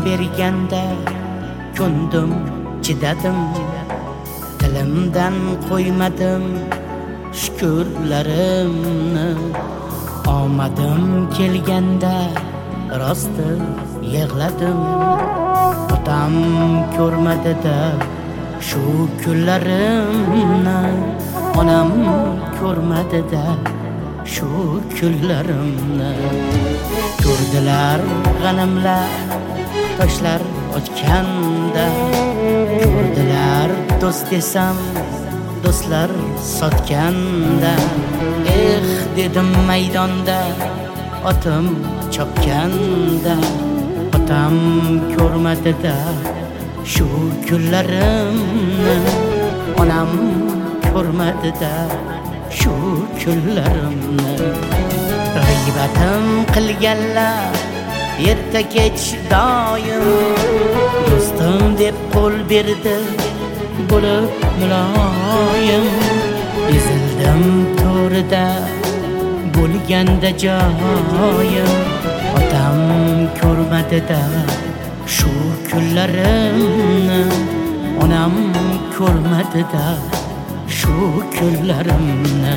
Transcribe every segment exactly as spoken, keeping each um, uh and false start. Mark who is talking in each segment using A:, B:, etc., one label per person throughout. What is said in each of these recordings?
A: berganda ko'ndim, chidadim, tilimdan qo'ymadim shukurlarimni. Omadim kelganda rosti yig'ladim, otam ko'rmadi-da shu kunlarimni. Onam ko'rmadi-da shu kunlarimni. Ko'rdilar g'animlar toshlar ochganda, ko'rdilar do'st desam do'stlar sotganda. Eh dedim maydonda otim chopganda, otam ko'rmadi-da shu kunlarimni. Onam ko'rmadi-da shu kunlarimni. G'iybatim qilganlar erta kech doim do'stim deb qo'l berdi bo'lib muloyim. Ezildim to'rida bo'lganda joyim, otam ko'rmadi-da shu kunlarimni. Onam ko'rmadi-da shu kunlarimni.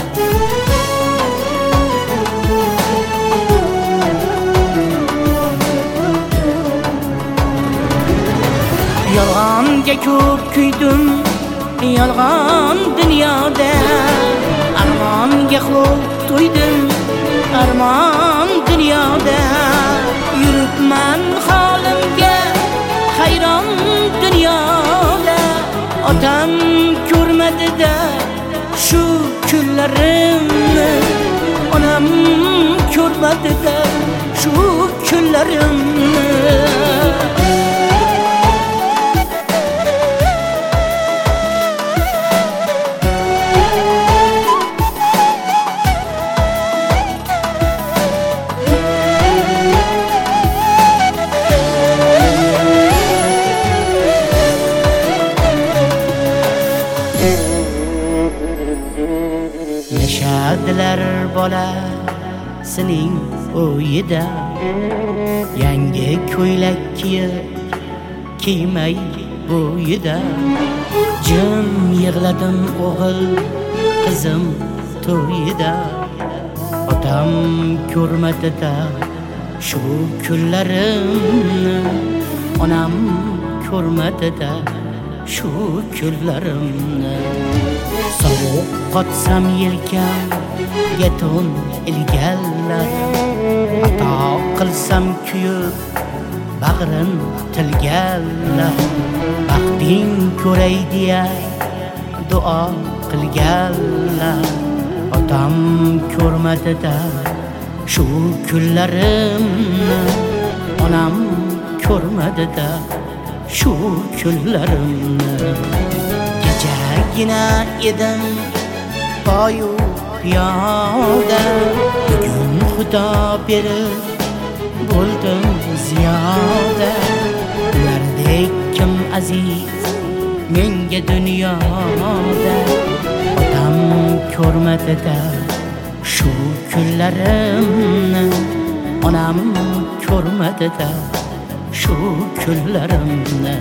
A: Yolg'onga ko'p kuydim, yolg'on dunyoda. Armonga xo'p to'ydim, armon dunyoda. Yuribman holimga hayron dunyoda. Otam ko'rmadi-da shu kunlarimni. Onam ko'rmadi-da shu kunlarimni. Yashadilar bola sening o'yida, yangi ko'ylak kiyib kiymay bo'yida. Jim yig'ladim o'g'il qizim to'yida. Otam ko'rmadi-da shu kunlarimni. Onam ko'rmadi-da shu kunlarimni. Sovuq qotsam yelkamga to'n ilganlar, ato qilsam kuyib bag'rin tilganlar. Baxting ko'ray deya duo qilganlar. Otam ko'rmadi-da shu kunlarimni. Onam ko'rmadi-da shu kunlarimni. Kechagina edim poyu piyoda, bugun xudo berib bo'ldim ziyoda. Ulardek kim aziz menga dunyoda. Otam ko'rmadi-da shu kunlarimni. Onam ko'rmadi-da shu kunlarimni.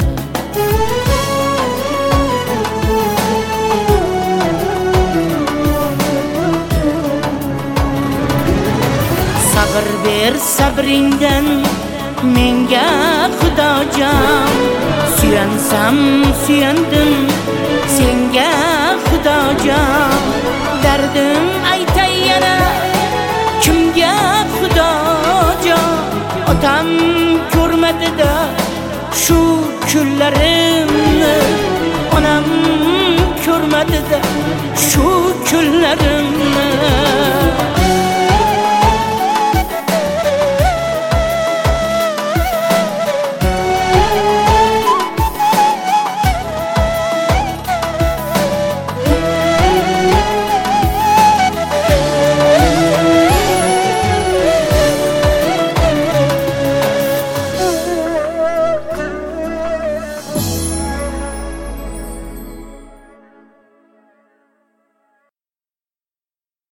A: Sabr ber sabringdan menga xudojon. Suyansam suyandim senga xudojon. Dardim aytay yana kimga xudojon. Otam ko'rmadi-da shu kunlarimni. Onam ko'rmadi-da shu kunlarimni.